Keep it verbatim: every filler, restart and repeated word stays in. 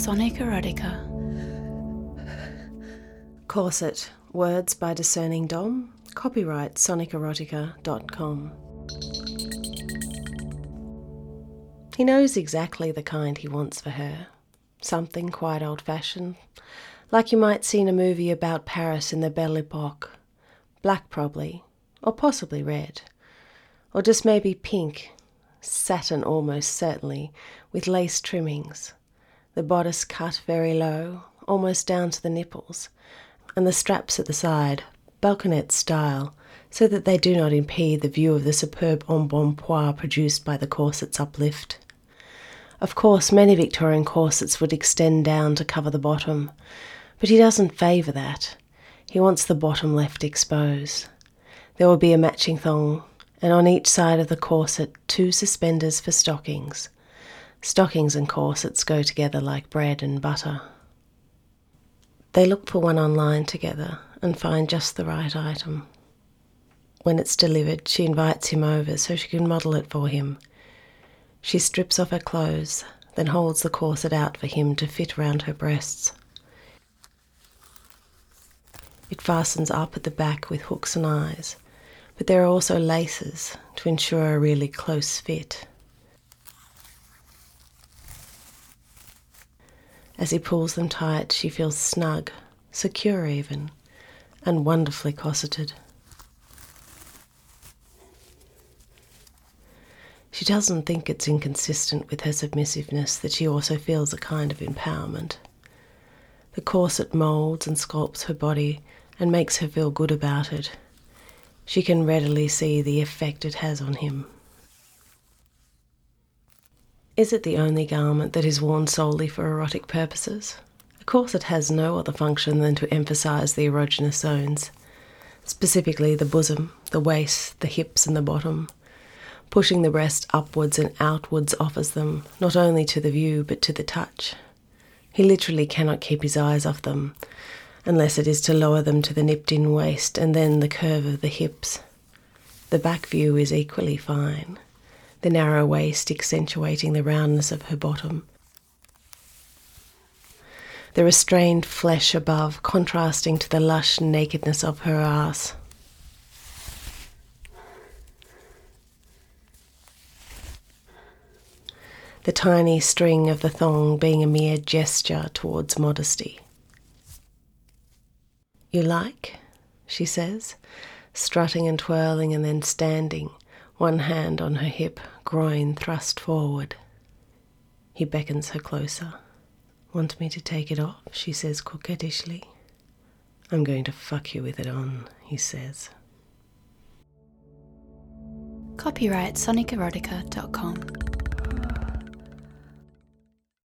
Sonic Erotica. Corset. Words by Discerning Dom. Copyright sonic erotica dot com. He knows exactly the kind he wants for her. Something quite old-fashioned, like you might see in a movie about Paris in the Belle Epoque. Black probably, or possibly red, or just maybe pink, satin almost certainly, with lace trimmings. The bodice cut very low, almost down to the nipples, and the straps at the side, balconette style, so that they do not impede the view of the superb embonpoint produced by the corset's uplift. Of course, many Victorian corsets would extend down to cover the bottom, but he doesn't favour that. He wants the bottom left exposed. There will be a matching thong, and on each side of the corset two suspenders for stockings. Stockings and corsets go together like bread and butter. They look for one online together and find just the right item. When it's delivered, she invites him over so she can model it for him. She strips off her clothes, then holds the corset out for him to fit round her breasts. It fastens up at the back with hooks and eyes, but there are also laces to ensure a really close fit. As he pulls them tight, she feels snug, secure even, and wonderfully corseted. She doesn't think it's inconsistent with her submissiveness that she also feels a kind of empowerment. The corset moulds and sculpts her body and makes her feel good about it. She can readily see the effect it has on him. Is it the only garment that is worn solely for erotic purposes? A corset has no other function than to emphasise the erogenous zones, specifically the bosom, the waist, the hips and the bottom. Pushing the breast upwards and outwards offers them, not only to the view but to the touch. He literally cannot keep his eyes off them, unless it is to lower them to the nipped-in waist and then the curve of the hips. The back view is equally fine, the narrow waist accentuating the roundness of her bottom. The restrained flesh above contrasting to the lush nakedness of her arse. The tiny string of the thong being a mere gesture towards modesty. "You like?" she says, strutting and twirling and then standing, one hand on her hip, groin thrust forward. He beckons her closer. "Want me to take it off?" she says coquettishly. "I'm going to fuck you with it on," he says. Copyright sonic erotica dot com.